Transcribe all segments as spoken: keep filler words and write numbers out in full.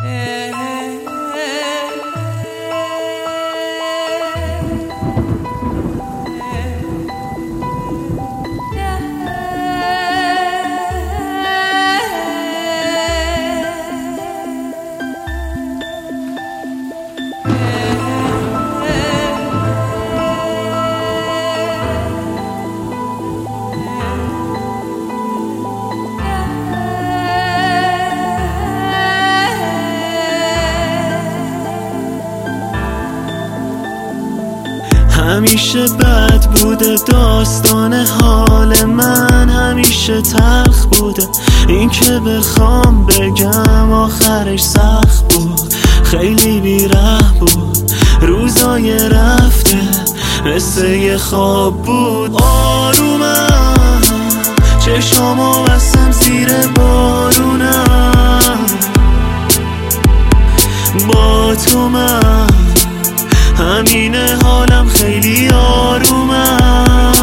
همیشه بد بوده داستان حال من، همیشه تلخ بوده این که بخوام بگم آخرش سخت بود، خیلی بیره بود، روزای رفته مثل یه خواب بود. آرومم چشامو بستم زیر بارونم، با تو من همینه حالم خیلی آرومم.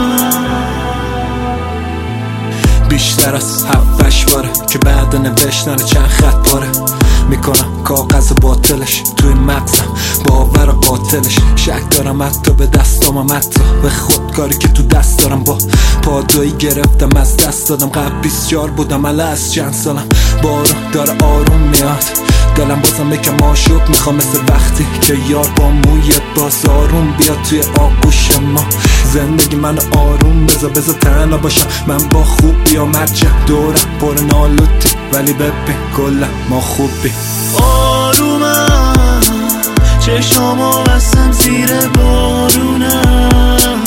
بیشتر از هفتش باره که بعد نوشتن چند خط پاره میکنم کاغذ باطلش توی مغزم باور قاتلش. شک دارم حتی به دستام، حتی به خودکاری که تو دست دارم. با پادویی گرفتم از دست دادم، قبل بیست چهار بودم اله از چند سالم. بارو داره آروم میاد، دلم بازم یکم آشوب میخوام، مثل وقتی که یار با موی باز آروم بیاد توی آغوش ما. زندگی من آروم بذار بذار تنها باشم، من با خوب بیام هرچه دورم پر نالوتی، ولی ببین کلا ما خوبی. آرومم چشامو بستم زیر بارونم،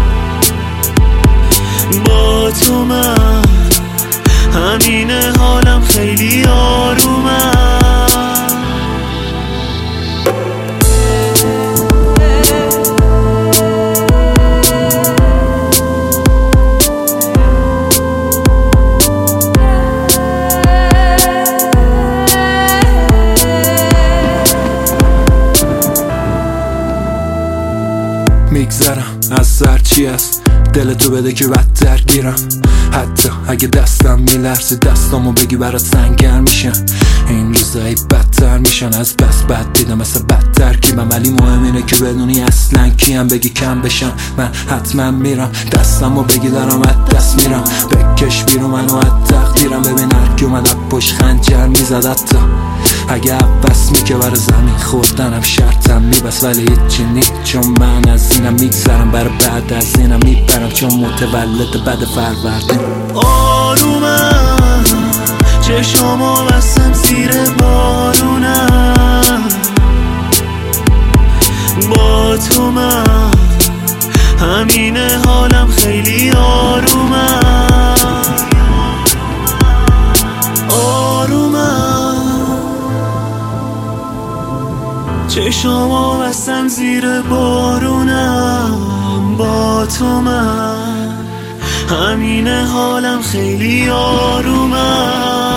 با تو من همینه حالم خیلی آرومم. میگذرم از هرچی هست، دل تو بده که بدتر گیرم. حتی اگه دستم میلرزی دستامو بگی برات سنگین میشن. این روزایی بدتر میشن از بس بد دیدم، مثل بد ترکیبم، ولی مهم اینه که بدونی اصلا کیم. بگی کم بشم من حتما میرم، دستمو بگی دارم از دست میرم. بکش بیرون منو از تقدیرم، ببین هرکی اومد از پشت خنجر میزد. حتی اگه عباس میگه برای زمین خوردنم شرطم میبست، ولی هیچی نی چون من از اینم میگذرم، برای بعد از اینم میبرم چون متولد بد فروردین. آرومم چشامو بستم زیر بارونم، با تو من همینه حالم خیلی آرومم. آرومم چشامو بستم زیر بارونم، با تو من همینه حالم خیلی آرومم.